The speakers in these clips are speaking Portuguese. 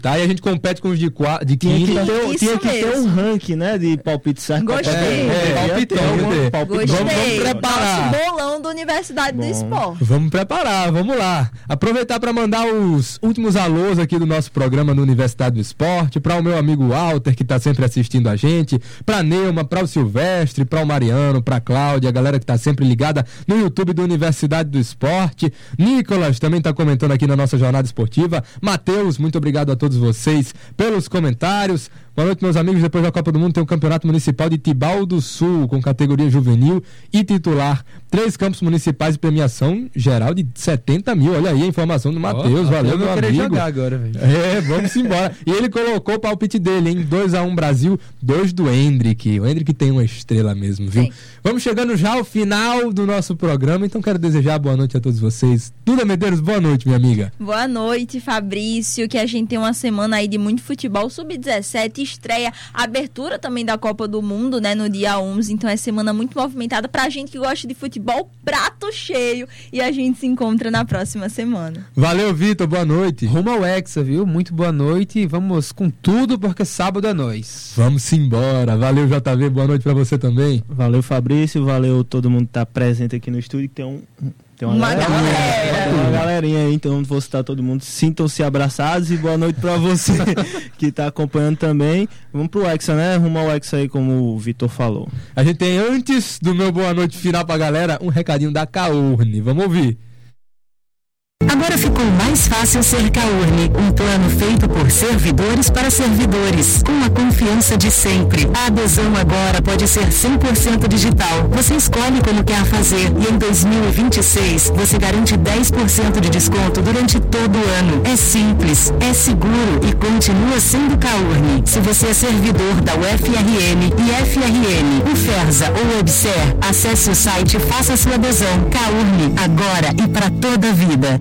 Tá, e a gente compete com os de quinta. Tinha que ter um ranking, né, de palpite certo. Gostei. Palpitão. Vamos preparar. Nosso bolão da Universidade do Esporte. Vamos preparar, vamos lá. Aproveitar para mandar os últimos alôs aqui do nosso programa no Universidade do Esporte, para o meu amigo Walter, que tá sempre assistindo a gente, para Neuma, para o Silvestre, para o Mariano, para a Cláudia, a galera que tá sempre ligada no YouTube do Universidade do Esporte. Nicolas também tá comentando aqui na nossa jornada esportiva. Matheus, muito obrigado a todos vocês pelos comentários. Boa noite, meus amigos. Depois da Copa do Mundo tem o Campeonato Municipal de Tibau do Sul, com categoria juvenil e titular. 3 campos municipais de premiação geral de 70 mil. Olha aí a informação do Matheus. Valeu, meu amigo. Jogar agora, velho. Vamos embora. E ele colocou o palpite dele, hein? 2-1 Brasil, 2 do Hendrick. O Hendrick tem uma estrela mesmo, viu? Sim. Vamos chegando já ao final do nosso programa, então quero desejar boa noite a todos vocês. Duda Medeiros, boa noite, minha amiga. Boa noite, Fabrício. Que a gente tem uma semana aí de muito futebol. Sub-17, estreia, abertura também da Copa do Mundo, né, no dia 11. Então é semana muito movimentada pra gente que gosta de futebol, prato cheio. E a gente se encontra na próxima semana. Valeu, Vitor, boa noite. Rumo ao Hexa, viu? Muito boa noite. Vamos com tudo, porque sábado é nós. Vamos embora. Valeu, JV, boa noite pra você também. Valeu, Fabrício, valeu todo mundo que tá presente aqui no estúdio, que tem uma galerinha aí, então não vou citar todo mundo. Sintam-se abraçados e boa noite pra você que tá acompanhando também. Vamos pro Hexa, né? Rumo ao Hexa aí, como o Vitor falou. A gente tem, antes do meu boa noite final pra galera, um recadinho da Caurne. Vamos ouvir. Agora ficou mais fácil ser Caurne, um plano feito por servidores para servidores, com a confiança de sempre. A adesão agora pode ser 100% digital. Você escolhe como quer fazer e em 2026 você garante 10% de desconto durante todo o ano. É simples, é seguro e continua sendo Caurne. Se você é servidor da UFRN, IFRN, UFERSA ou EBSER, acesse o site e faça sua adesão. Caurne, agora e para toda a vida.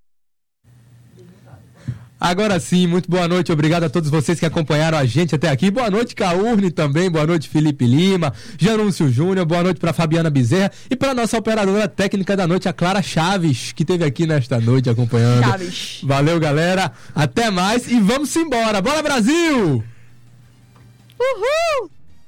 Agora sim, muito boa noite, obrigado a todos vocês que acompanharam a gente até aqui. Boa noite, Caurne também, boa noite, Felipe Lima, Janúncio Júnior, boa noite para Fabiana Bezerra e para nossa operadora técnica da noite, a Clara Chaves, que esteve aqui nesta noite acompanhando. Chaves. Valeu, galera, até mais e vamos embora. Bora, Brasil! Uhul!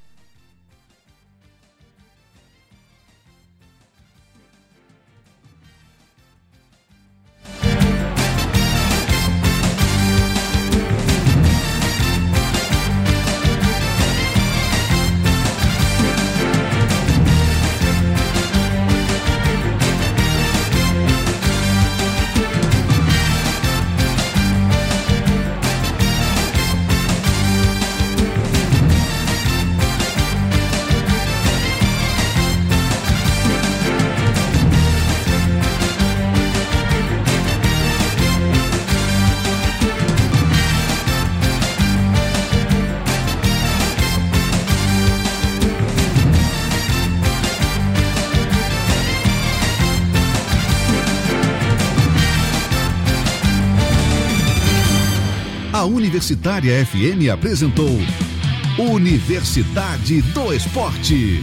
A Universitária FM apresentou Universidade do Esporte.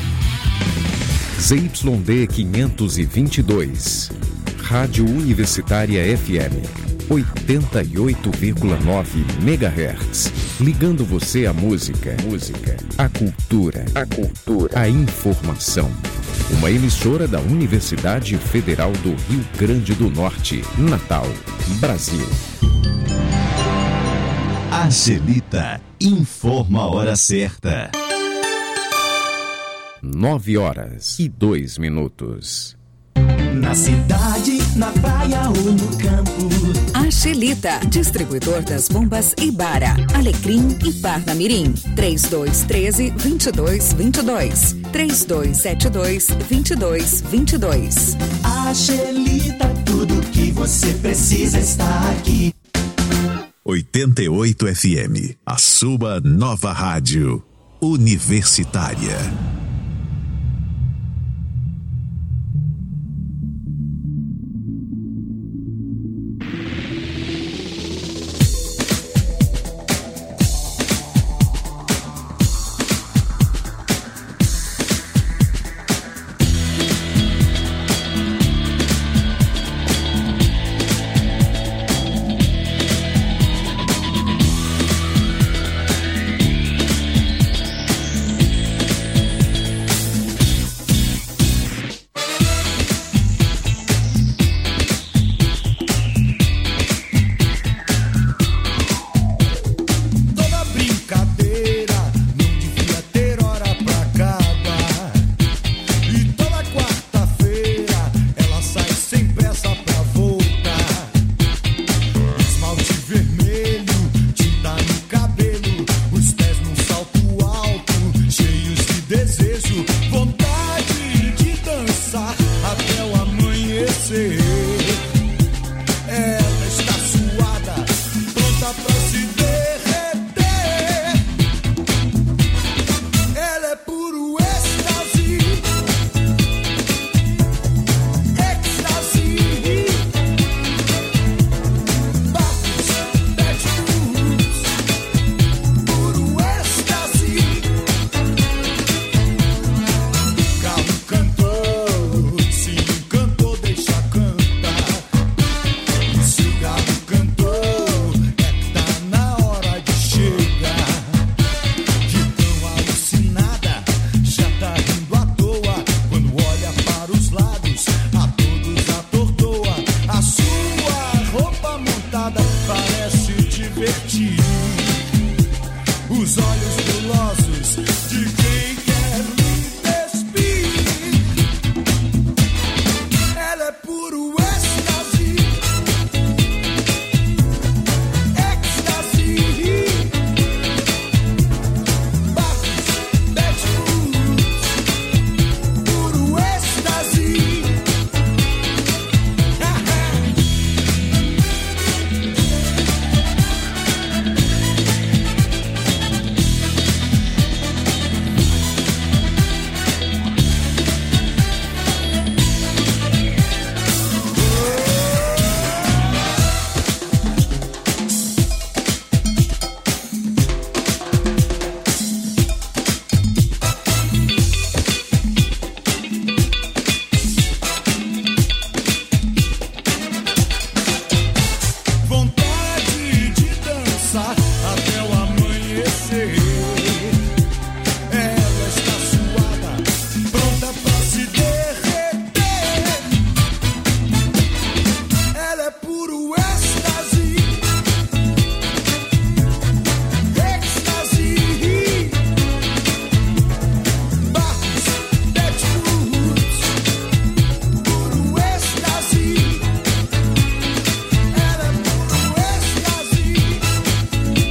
ZYD 522, Rádio Universitária FM, 88,9 MHz. Ligando você à música, à cultura, à informação. Uma emissora da Universidade Federal do Rio Grande do Norte, Natal, Brasil. Angelita informa a hora certa. 9h02. Na cidade, na praia ou no campo. Angelita, distribuidor das bombas Ibara, Alecrim e Parnamirim. 3213-2222. 3272-2222. Angelita, tudo que você precisa está aqui. 88 FM, a sua nova rádio universitária. divertir. Os olhos velosos de quem quer lhe despir. Ela é puro êxtase, êxtase. Barcos, Bedfoods, puro êxtase. Vontade de dançar até o amanhecer. Ela está suada, pronta pra se derreter. Ela é puro êxtase, êxtase. Barcos, Bedfoods, puro êxtase. Ela é puro êxtase.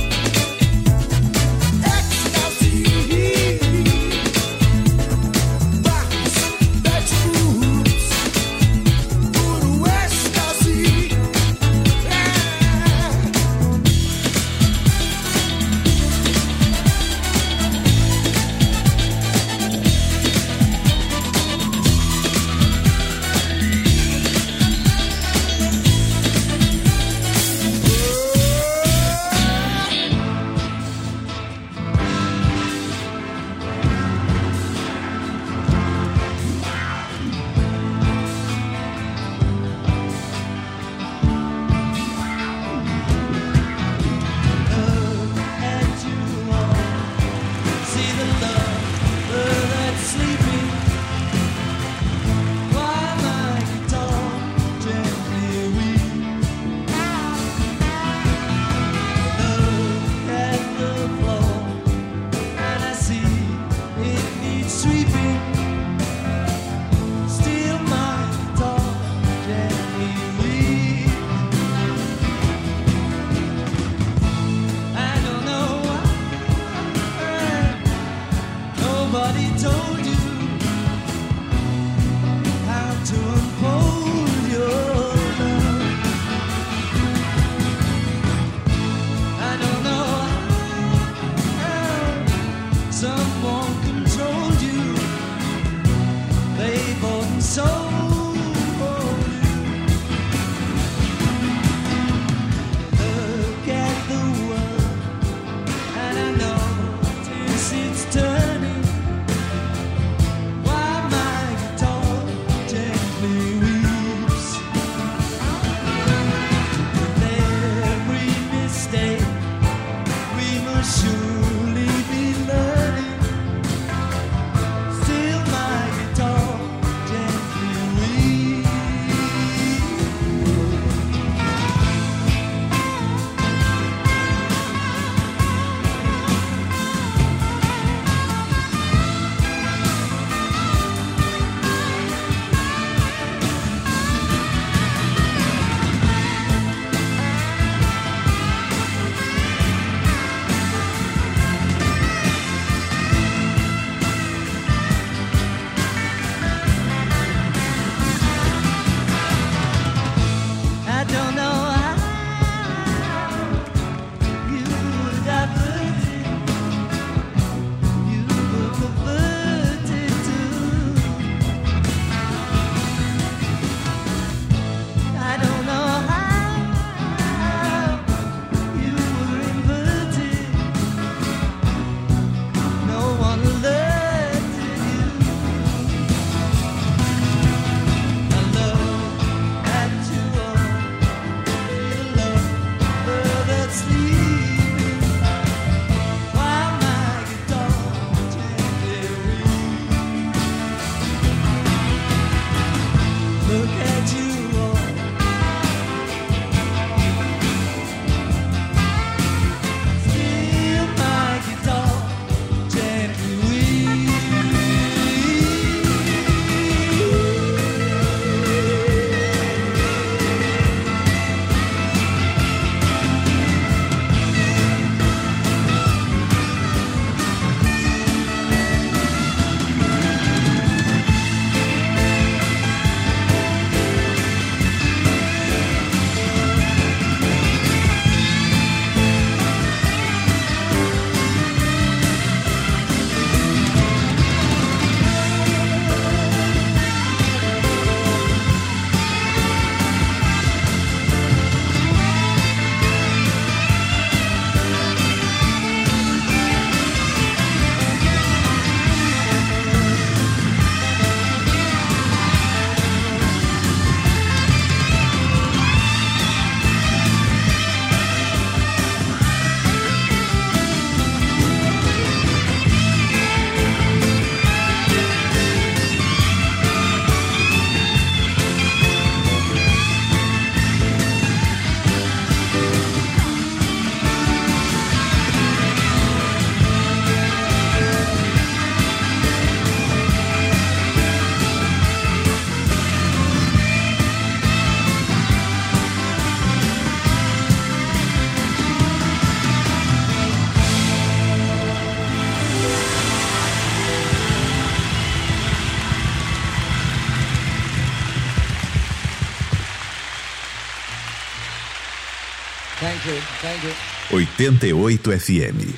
88 FM.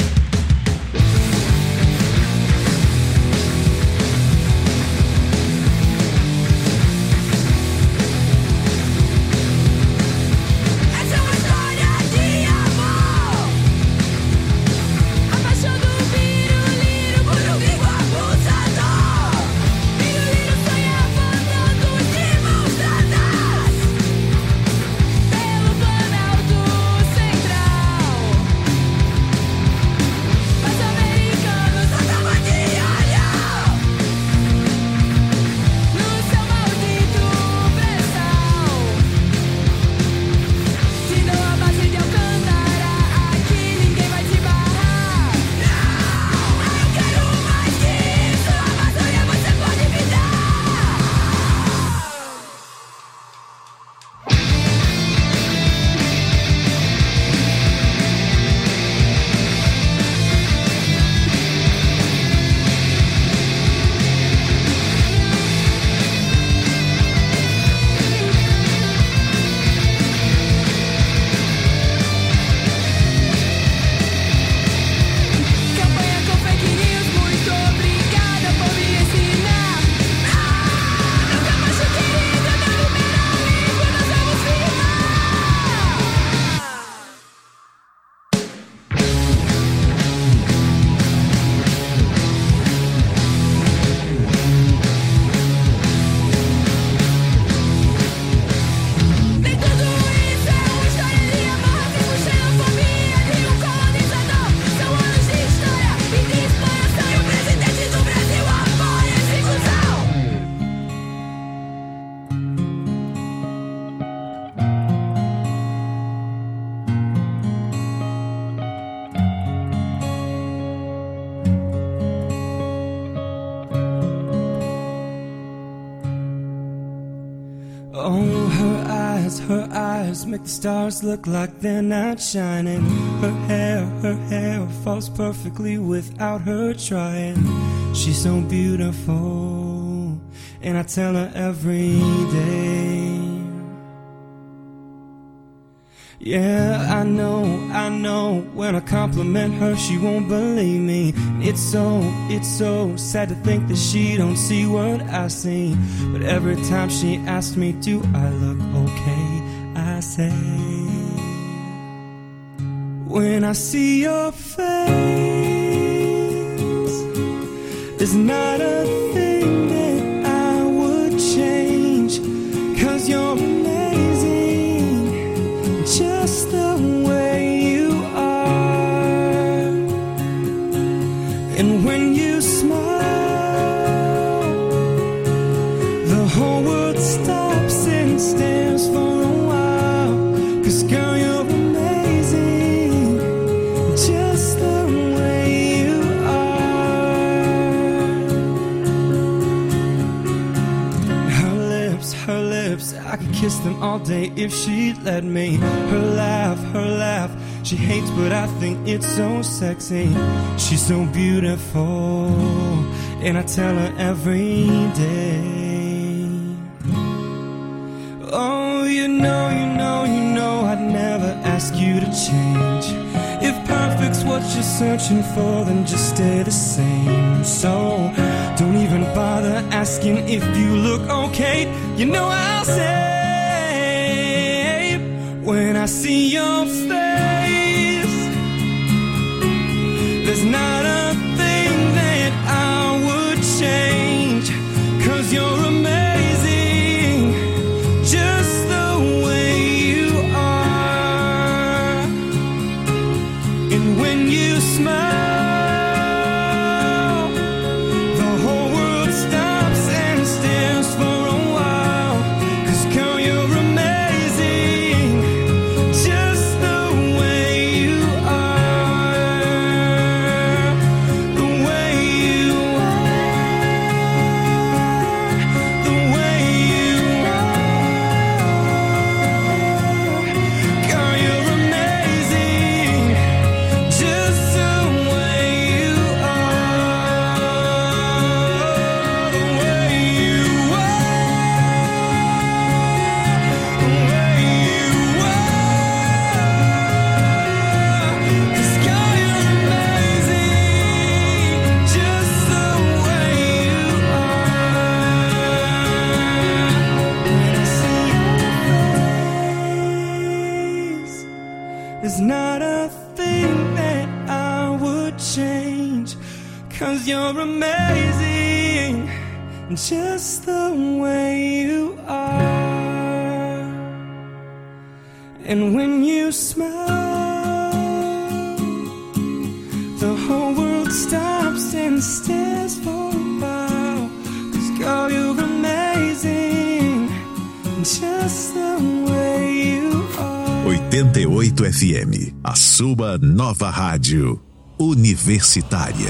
Oh, her eyes make the stars look like they're not shining. Her hair falls perfectly without her trying. She's so beautiful, and I tell her every day. Yeah, I know, when I compliment her, she won't believe me. It's so sad to think that she don't see what I see. But every time she asks me, do I look okay, I say, when I see your face, there's not a thing that I would change. 'Cause you're amazing, just the way you are. And when you smile, the whole world stops and stares for a while. 'Cause girl, you're amazing, just the way you are. Her lips, I could kiss them all day if she'd let me. Her laugh, she hates but I think it's so sexy. She's so beautiful, and I tell her every day. Oh, you know I'd never ask you to change. If perfect's what you're searching for, then just stay the same. So don't even bother asking if you look okay. You know I'll say, when I see your face, there's not a thing that I would change. 'Cause you're amazing, just the way you are. And when you smile, the whole world stops and stares for a while. 'Cause girl, you're amazing, just the way you are. The way you are. The way you are. Girl, you're amazing, just the way 'cause you're amazing, just the way you are. And when you smile, the whole world stops and stares for a while. 'Cause girl, you're amazing, just the way you are. 88 FM, a sua nova rádio universitária.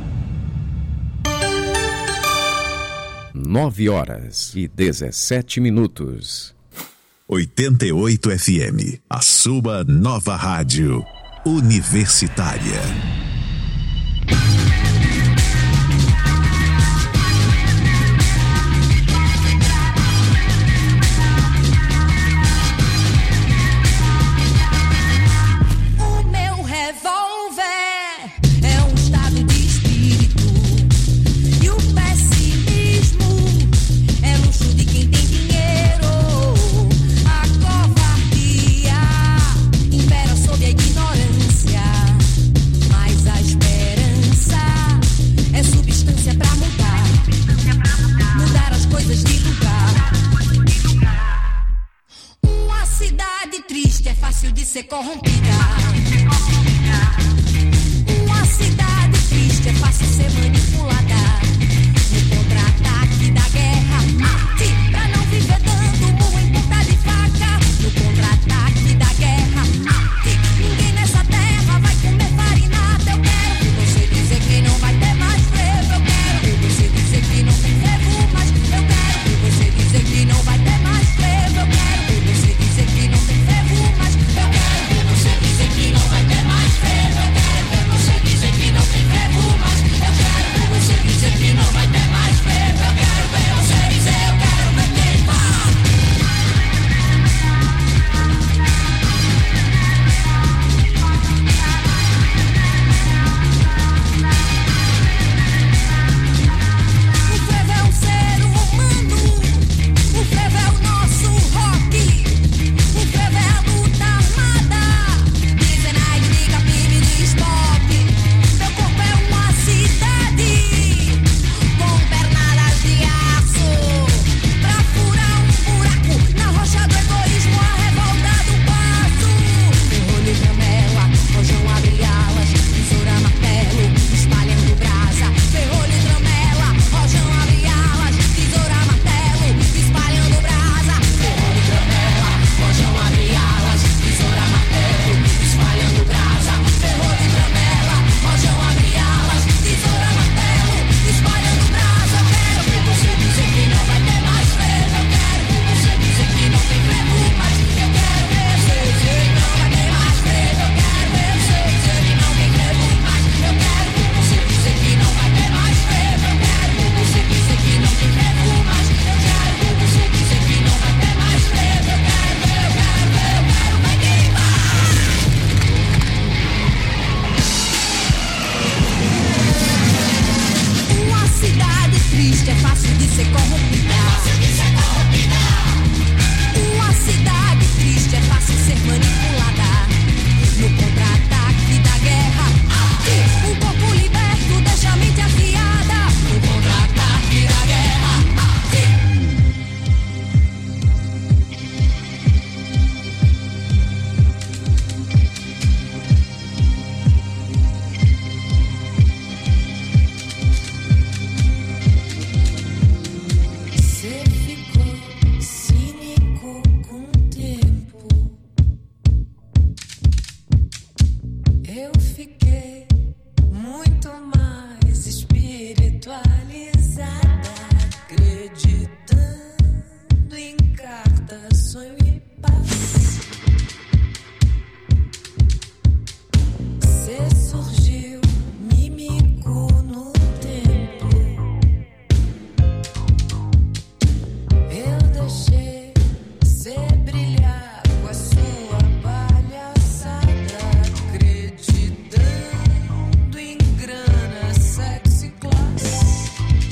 9h17. 88 FM, a sua nova rádio universitária. Ser corrompida. Uma cidade triste é fácil ser manipulada. No contra-ataque da guerra, mate pra não viver dando murro em ponta de faca. No contra-ataque da guerra, mate. Ninguém nessa terra vai comer farinata. Eu quero que você dizer que não vai ter mais frevo. Eu quero que você dizer que não tem frevo, mas eu quero que você dizer que não vai ter mais frevo. Eu quero que você dizer que não tem frevo, mas eu quero você dizer que não vai ter mais frevo. Eu quero ver você dizer que não tem frevo, mas eu quero ver você dizer que não vai ter mais frevo. Eu quero ver você dizer, eu quero ver quem vai. O frevo é um ser humano, o frevo é o nosso rock, o frevo é a luta armada. Meu corpo é uma cidade com pernas de aço pra furar um buraco na rocha do egoísmo, a revolta do passo. Ferrolho e tramela, rojão abre alas, tesoura, martelo, espalhando brasa. Ferrolho e tramela, rojão abre alas, tesoura, martelo, espalhando brasa. Ferrolho e tramela, rojão abre alas, tesoura, martelo, espalhando brasa. Ferrolho e tramela, rojão abre alas, tesoura, martelo, espalhando brasa. Eu quero ver você dizer que não vai ter mais frevo. Eu quero ver você dizer que não tem frevo, mas eu quero ver você dizer que não vai ter mais frevo. Eu quero ver você dizer que não tem frevo, mas eu quero ver você dizer que não vai ter mais frevo. Eu quero ver você dizer que não tem frevo, mas eu quero ver você dizer que não vai ter mais frevo. Eu quero ver, eu quero ver, eu quero ver quem vai. Uma cidade triste é fácil de ser corrompida. Uma cidade triste é fácil ser manipulada. No contra-ataque da guerra, um corpo liberto deixa a mente afiada. No contra-ataque da guerra, você ficou cínico com o tempo. Eu fiquei muito mais espiritualizada, acreditando em cartas, sonho e paz. Você surgiu mímico no tempo. Eu deixei você brilhar com a sua palhaçada, acreditando em grana, sexo e classe.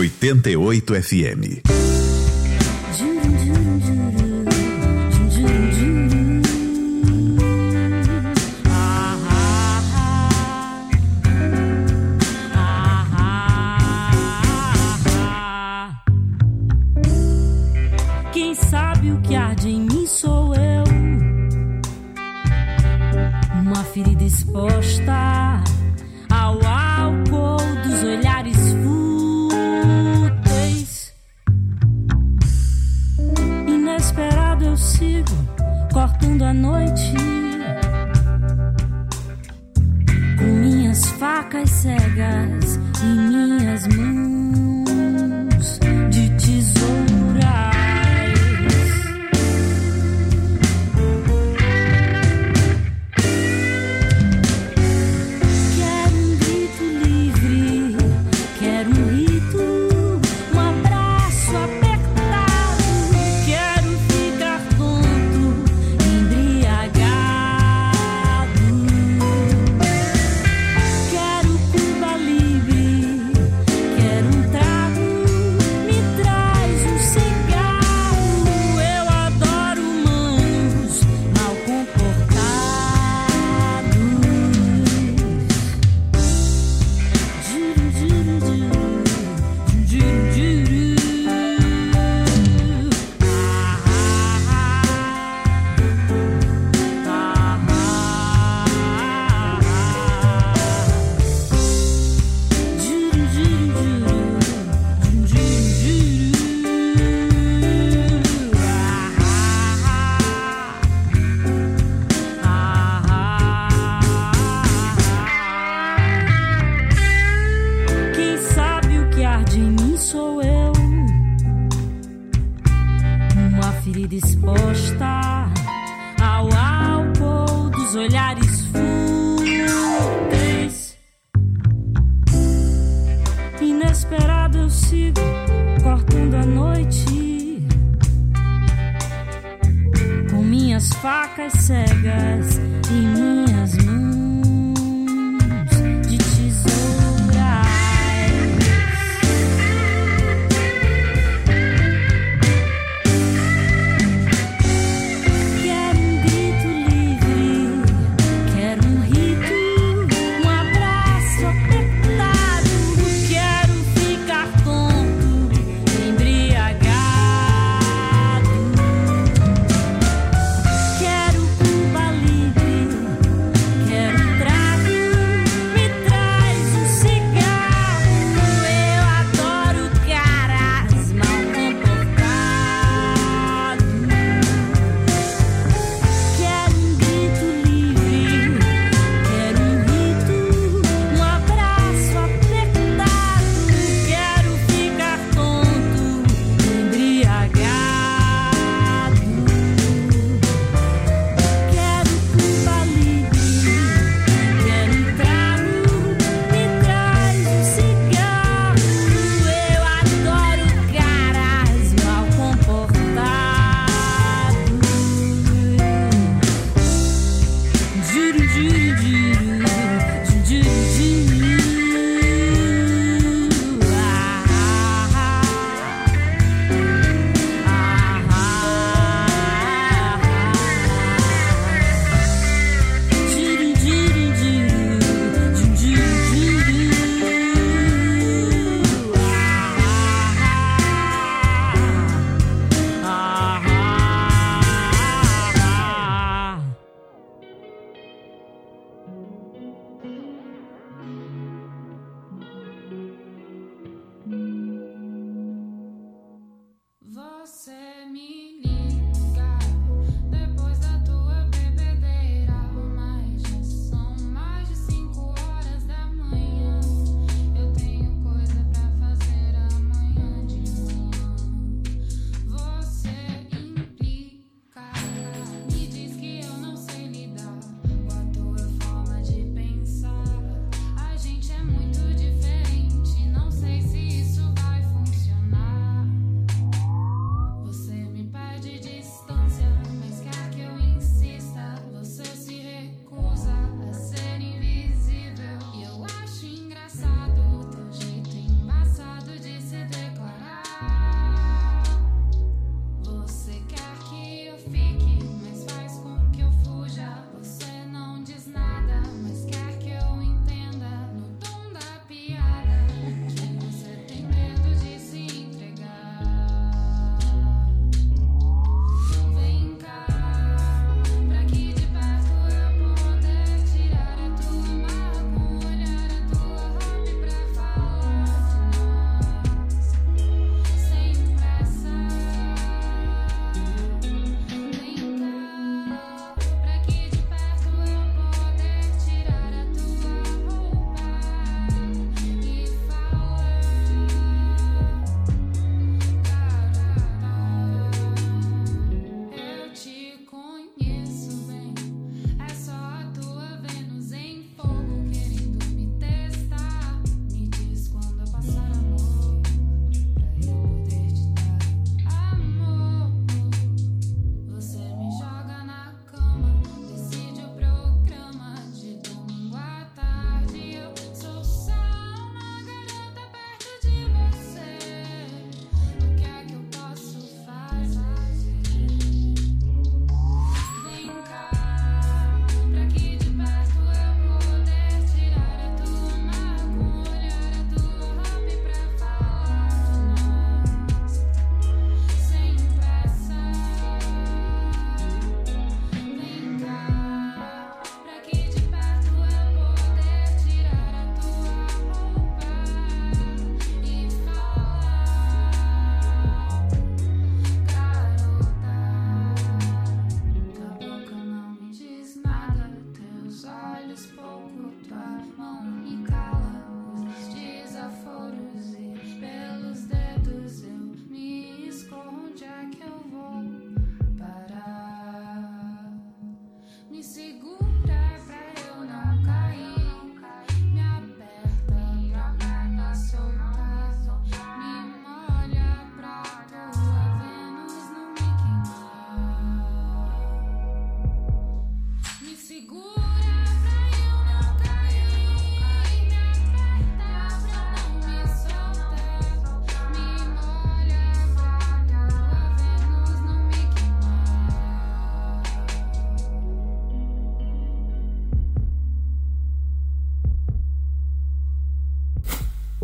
88 FM. Quem sabe o que arde em mim sou eu, uma ferida exposta ao álcool dos olhares fúteis. Inesperado eu sigo, cortando a noite com minhas facas cegas em minhas mãos de tesoura. Exposta ao álcool dos olhares fúteis. Inesperado eu sigo, cortando a noite com minhas facas cegas em minhas mãos de tesouras.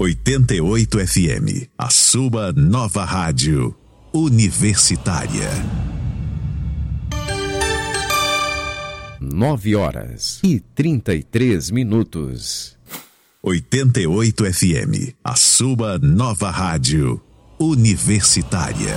88 FM, a sua nova rádio universitária. 9h33. 88 FM, a sua nova rádio universitária.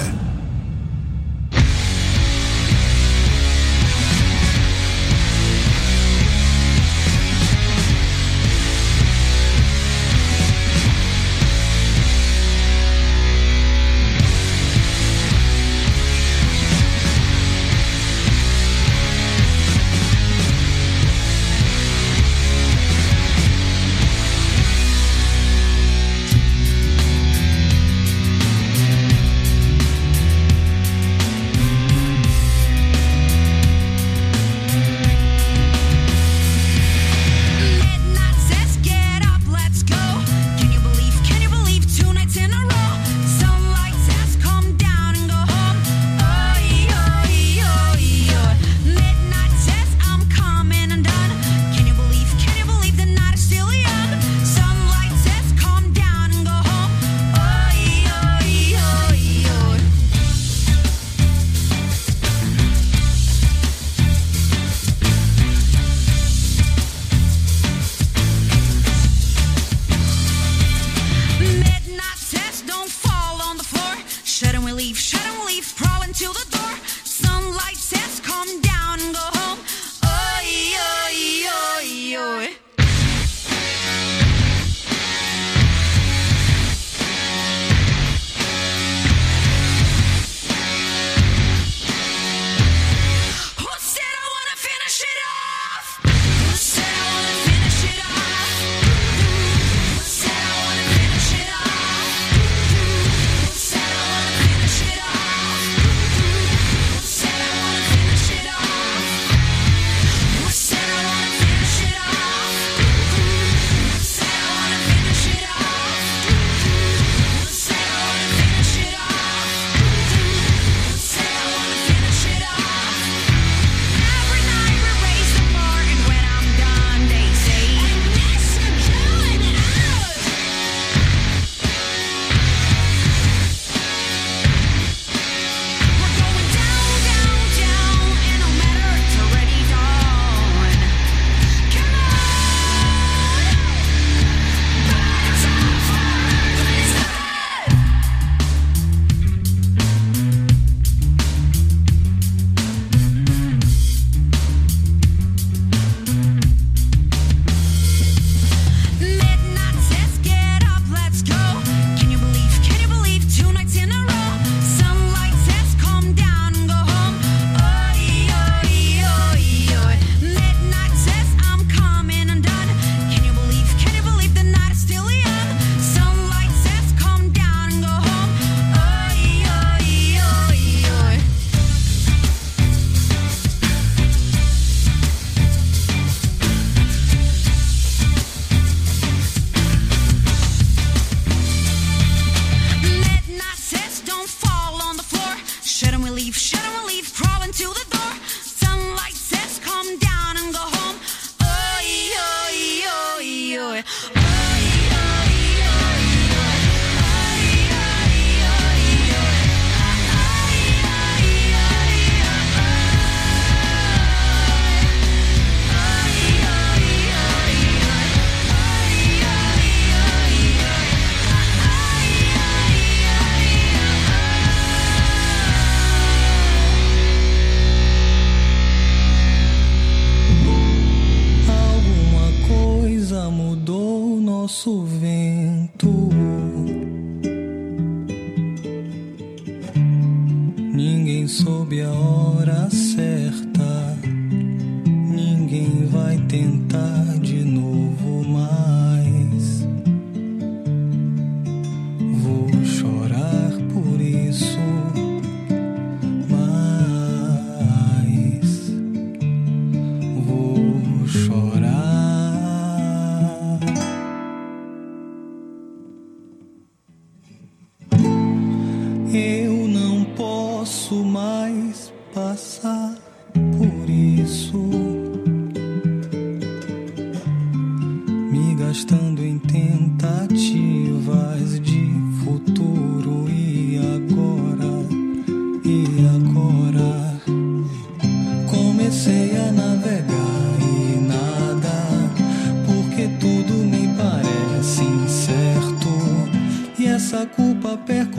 nosso vento. Ninguém soube a hora certa, ninguém vai tentar de novo mais. Vou chorar por isso, mas vou chorar. Eu não posso mais passar por isso, me gastando em tentativas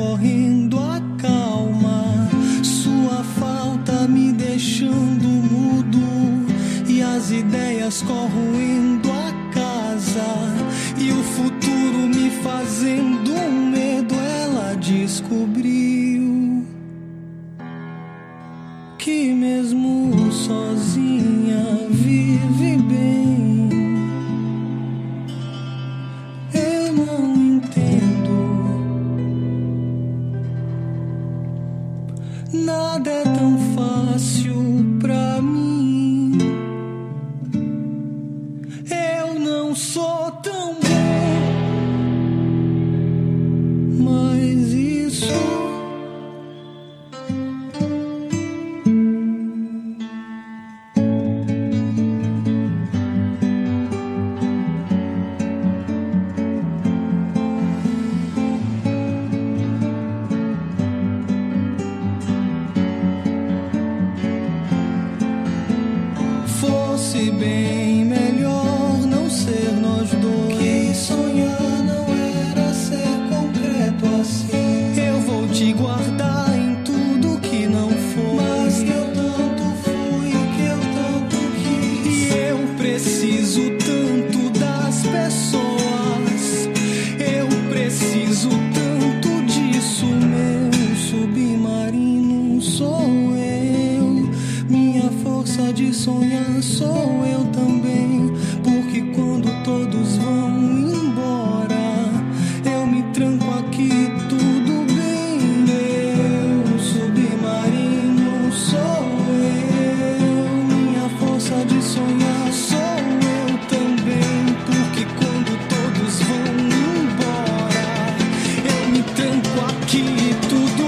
correndo acalma. Sua falta me deixando mudo e as ideias corroendo a casa e o futuro me fazendo medo. Ela descobriu que mesmo sozinha vive bem. Eu não entendo, nada é tão fácil pra mim. Eu não sou tão bom, mas isso fosse bem melhor não ser nós dois. Que sonhar não era ser concreto assim. Eu vou te guardar em tudo que não foi, mas que eu tanto fui, que eu tanto quis. E eu preciso tanto das pessoas, eu preciso tanto disso. Meu submarino sou eu, minha força de sonhar sou eu também. Porque quando todos vão embora, eu me tranco aqui, tudo bem. Meu submarino sou eu, minha força de sonhar sou eu também. Porque quando todos vão embora, eu me tranco aqui, tudo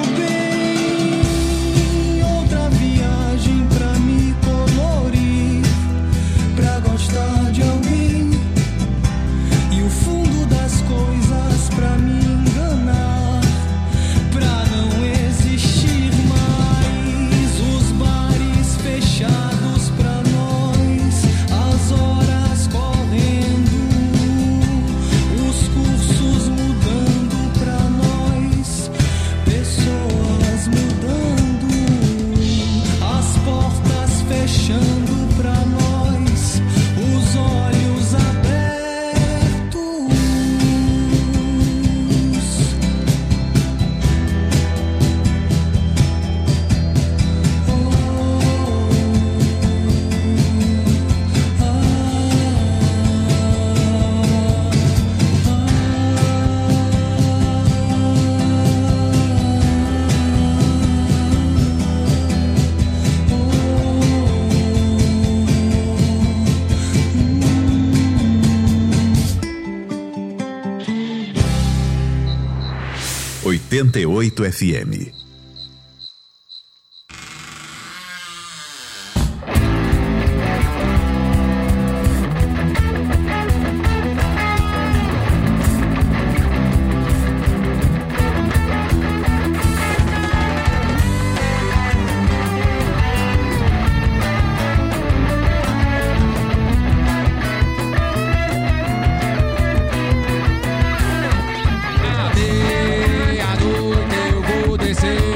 bem. Outra viagem pra me colorir, pra gostar de alguém, e o fundo das coisas pra me enganar, pra não existir mais. Os bares fechados pra nós, as horas correndo, os cursos mudando pra nós, pessoas mudando, as portas fechando pra nós, os olhos abertos. Oh. 88 FM. À noite eu vou descer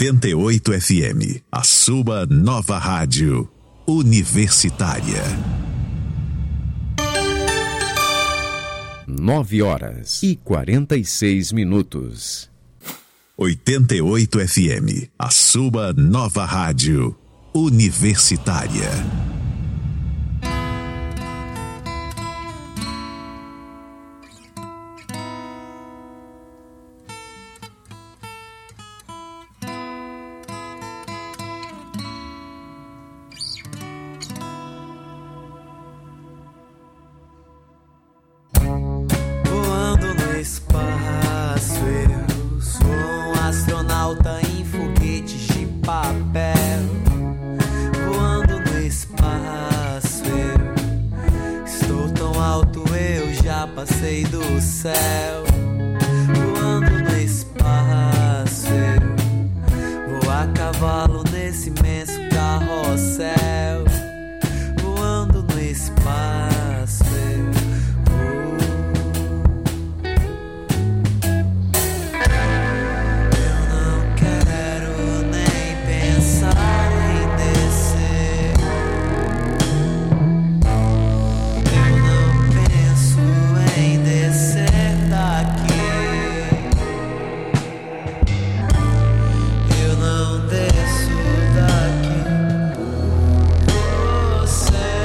88 FM, a sua nova rádio universitária. 9h46. 88 FM, a sua nova rádio universitária. Voando no espaço, eu sou um astronauta em foguetes de papel. Voando no espaço, eu estou tão alto, eu já passei do céu. Voando no espaço, eu vou a cavalo nesse imenso carrossel. Voando no espaço, eu não quero nem pensar em descer. Eu não penso em descer daqui. Eu não desço daqui por você.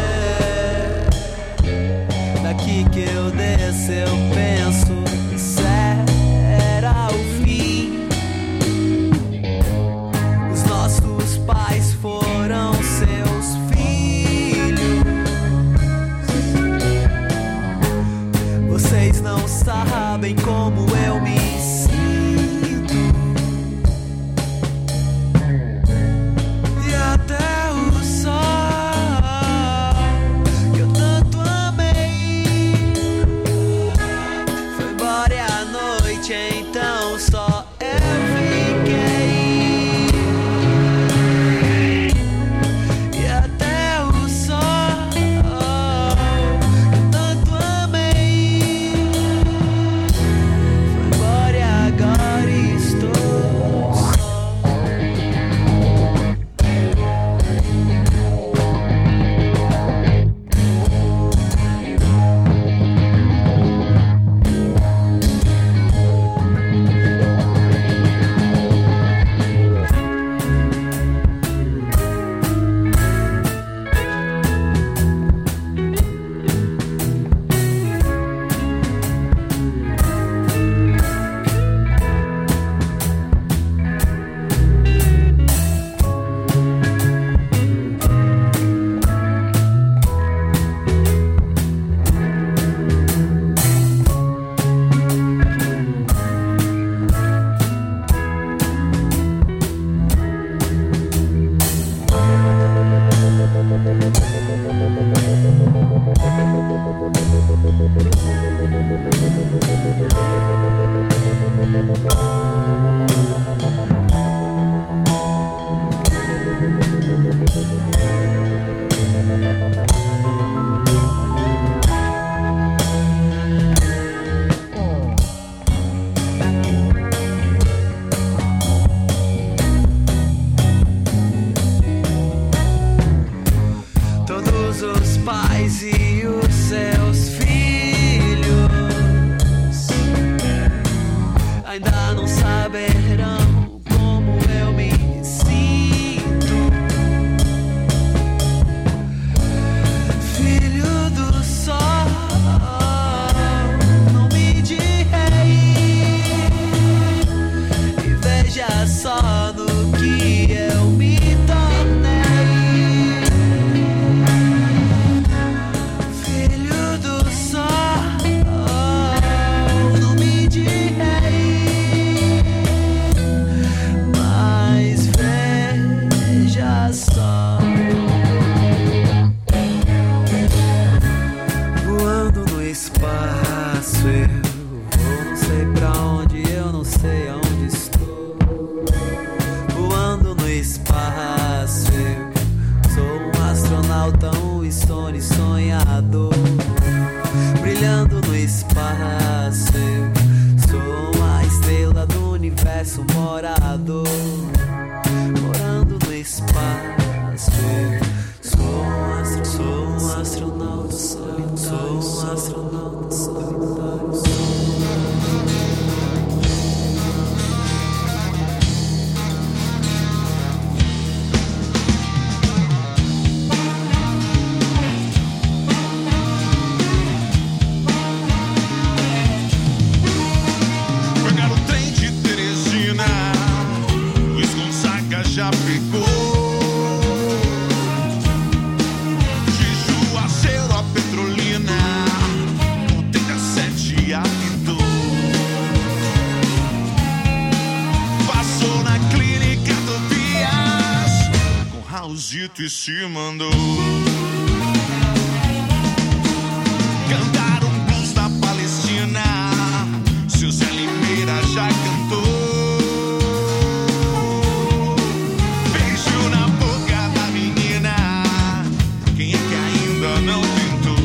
Daqui que eu desço, eu penso, será o fim. Os nossos pais foram seus filhos. Vocês não sabem como eu me sinto. E até o sol que eu tanto amei foi embora e à noite então só eu fiquei. E até o sol que eu tanto amei foi embora e agora estou só. Todos os pais e os seus filhos ainda não saberão como eu me sinto. Filho do sol, não me direi. E veja só no que eu me tornei. Filho do sol, não me direi. Mas veja só. Voando no espaço, eu vou não sei pra onde, eu não sei aonde estou. Voando no espaço, eu sou um astronauta, um stone sonhador. Brilhando no espaço, eu sou uma estrela do universo morador. já pegou. De Juazeiro a Petrolina, o 37 apitou. Passou na clínica Tobias, com Raulzito e se mandou. Cantaram blues da Palestina, seu Zé Limeira já cantou. Beijo na boca da menina, quem é que ainda não tentou?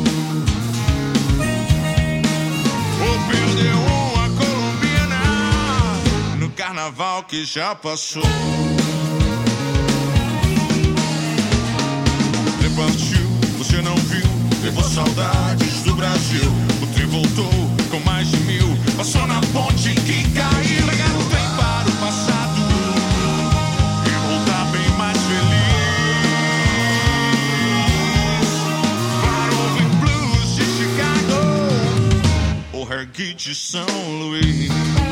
Ou perdeu uma colombina no carnaval que já passou. Partiu, você não viu, levou saudades do Brasil. O trem voltou com mais de 1000, passou na ponte que caiu. Pegaram o trem para o passado e voltar bem mais feliz. Para ouvir blues de Chicago ou reggae de São Luís.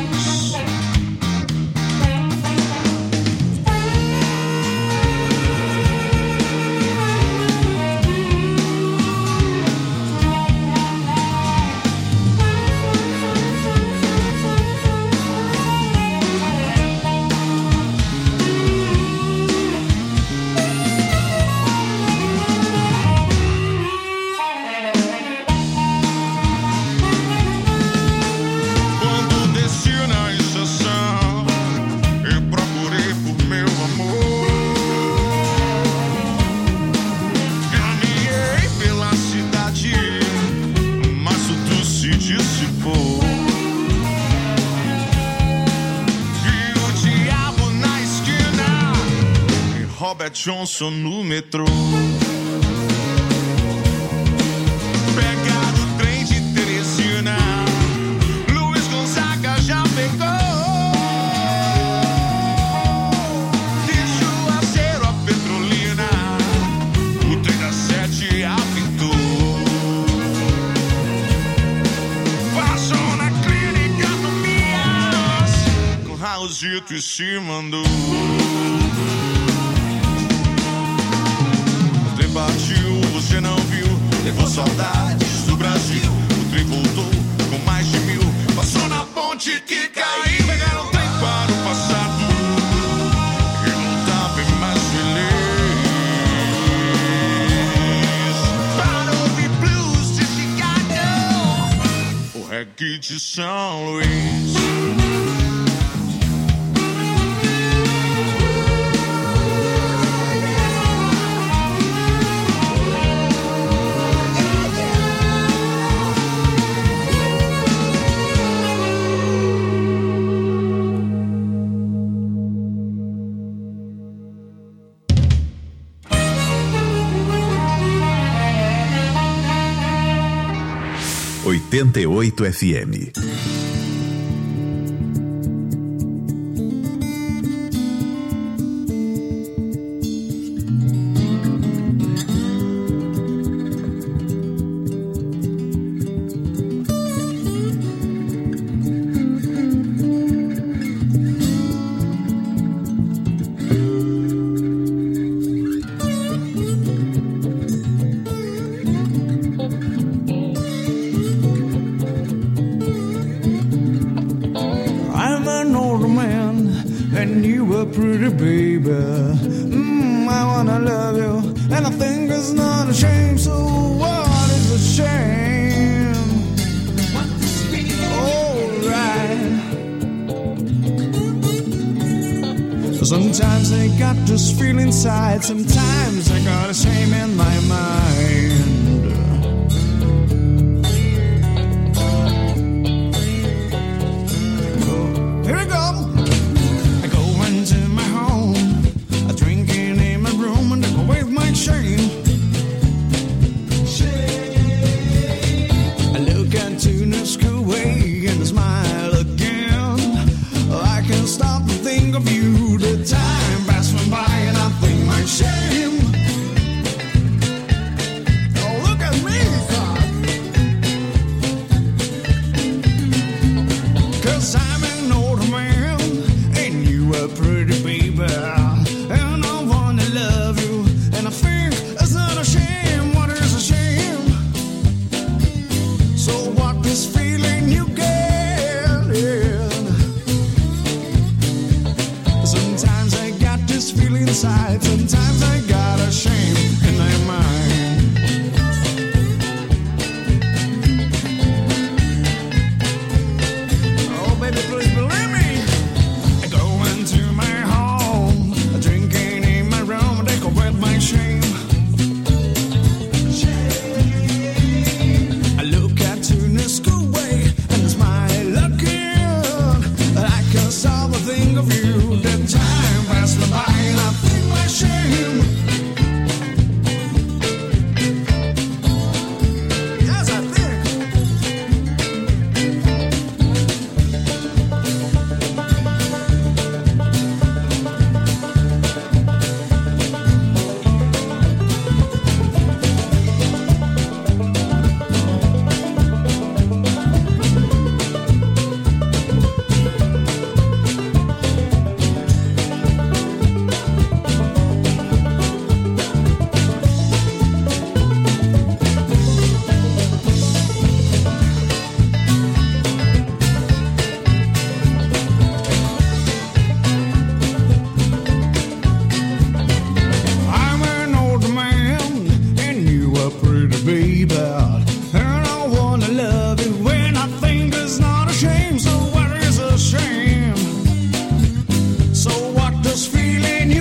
Johnson no metrô. Pegaram o trem de Teresina, Luiz Gonzaga já pegou. De Juazeiro a Petrolina, o 37 apitou. Passou na clínica do Mias, com Raulzito e se mandou. Partiu, você não viu, levou saudades do Brasil. O trem voltou com mais de 1000, passou na ponte que caiu. Pegaram o trem para o passado e voltar bem mais feliz. Para ouvir blues de Chicago, o reggae de São Luís. 88 FM. Pretty baby, I wanna love you, and I think it's not a shame. So what is a shame? Alright. Sometimes I got this feel inside. Sometimes I got a shame in my mind. Here we go. Shame. I look into the schoolway and I smile again. I can't stop to think of you. The time passed by and I think my shame. aside. Sometimes I got